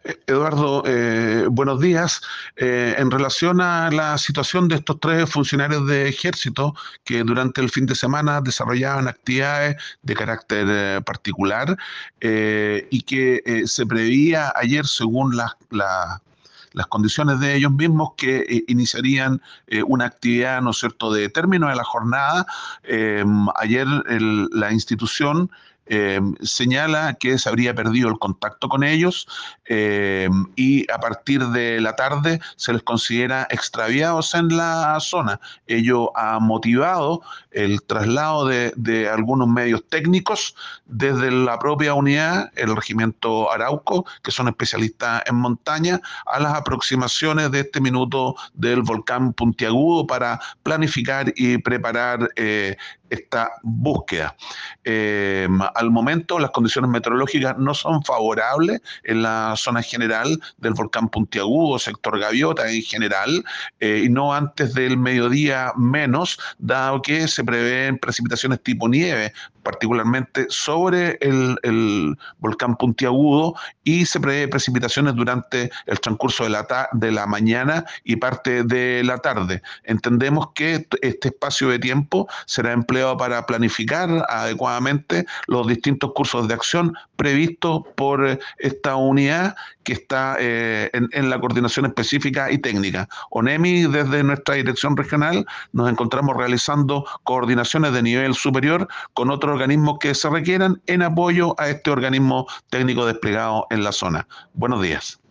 Eduardo, buenos días. En relación a la situación de estos tres funcionarios de ejército que durante el fin de semana desarrollaban actividades de carácter particular y que se preveía ayer, según las condiciones de ellos mismos, que iniciarían una actividad, ¿no es cierto?, de término de la jornada. Ayer la institución señala que se habría perdido el contacto con ellos y a partir de la tarde se les considera extraviados en la zona. Ello ha motivado el traslado de algunos medios técnicos desde la propia unidad, el regimiento Arauco, que son especialistas en montaña, a las aproximaciones de este minuto del volcán Puntiagudo para planificar y preparar esta búsqueda. Al momento las condiciones meteorológicas no son favorables en la zona general del volcán Puntiagudo, sector Gaviota en general, y no antes del mediodía menos, dado que se prevén precipitaciones tipo nieve, particularmente sobre el volcán Puntiagudo, y se prevé precipitaciones durante el transcurso de la mañana y parte de la tarde. Entendemos que este espacio de tiempo será empleado para planificar adecuadamente los distintos cursos de acción previstos por esta unidad que está en la coordinación específica y técnica. ONEMI, desde nuestra dirección regional, nos encontramos realizando coordinaciones de nivel superior con otros organismos que se requieran en apoyo a este organismo técnico desplegado en la zona. Buenos días.